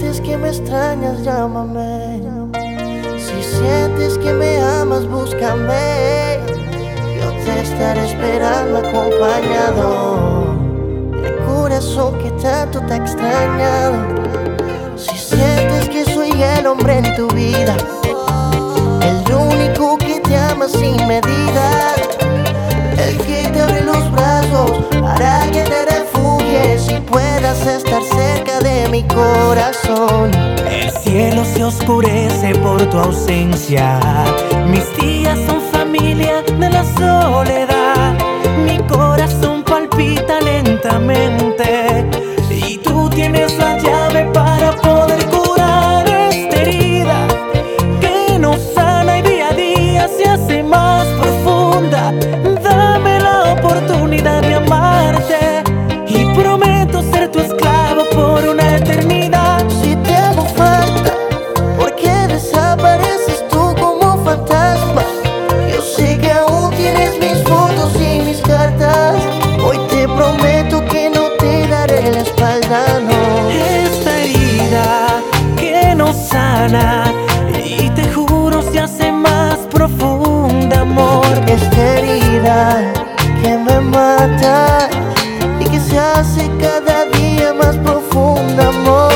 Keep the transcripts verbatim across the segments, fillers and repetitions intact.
sientes que me extrañas, llámame. Si sientes que me amas, búscame. Yo te estaré esperando acompañado del corazón que tanto te ha extrañado. Si sientes que soy el hombre en tu vida, el único que te ama sin medida, el que te abre los brazos para que te refugies y puedas estar cerca de mi corazón. El cielo se oscurece por tu ausencia, mis días son familia de la soledad. Mi corazón palpita lentamente y tú tienes la llave para poder curar esta herida que nos sana y día a día se hace más profunda. Dame la oportunidad de amarte y prometo ser tu esclavo por una eternidad. Si te hago falta, ¿por qué desapareces tú como fantasma? Yo sé que aún tienes mis fotos y mis cartas. Hoy te prometo que no te daré la espalda, no. Esta herida que nos sana y te juro se hace más profunda, amor. Esta herida que me mata y que se hace cada día más profunda, amor.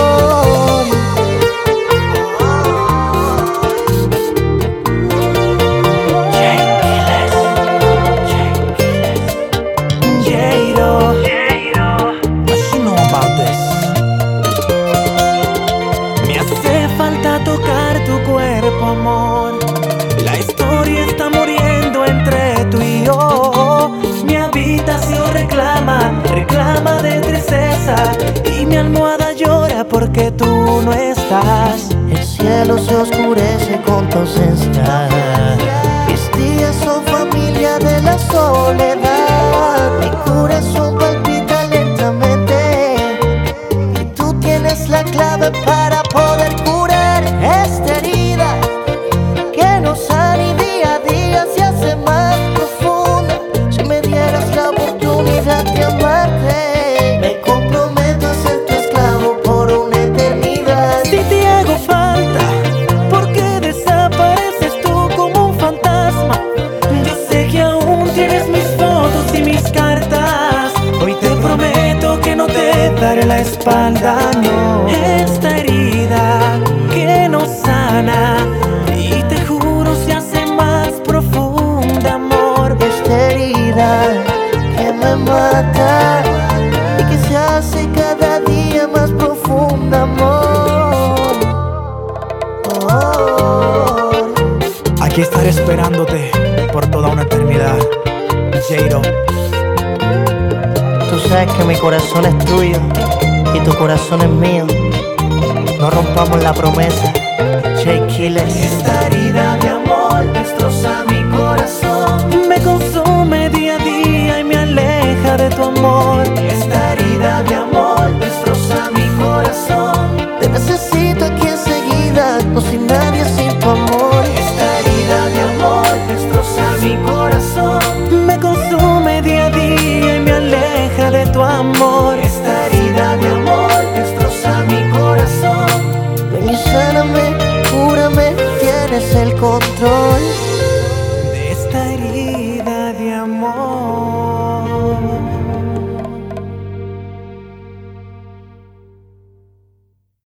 Me hace falta tocar tu cuerpo, amor. La historia está muriendo entre tú y yo. Mi habitación reclama, reclama de tristeza y mi almohada llora porque tú no estás. El cielo se oscurece con tu ausencia, mis días son familia de la soledad. Mi corazón palpita lentamente y tú tienes la clave para poder curar esta herida que nos sana y día a día se hace más profunda. Si me dieras la oportunidad de amarte, me comprometo a ser tu esclavo por una eternidad. Si te hago falta, ¿por qué desapareces tú como un fantasma? Yo sé que aún tienes mis fotos y mis cartas. Hoy te prometo que no te daré la espalda, no. Esta herida que nos sana y te juro se hace más profunda, amor. Esta herida que me mata y que se hace cada día más profunda, amor. Oh. Aquí estaré esperándote por toda una eternidad, Jairo. Tú sabes que mi corazón es tuyo y tu corazón es mío. No rompamos la promesa, J Killers. Esta herida de amor destroza mi corazón, me consume día a día y me aleja de tu amor. Esta herida de amor destroza mi corazón, Te necesito aquí enseguida, no soy nadie sin tu amor. esta herida de amor destroza mi corazón, me consume día a día y me aleja de tu amor. Esta herida de amor destroza mi corazón. Ven y sáname, cúrame, tienes el control.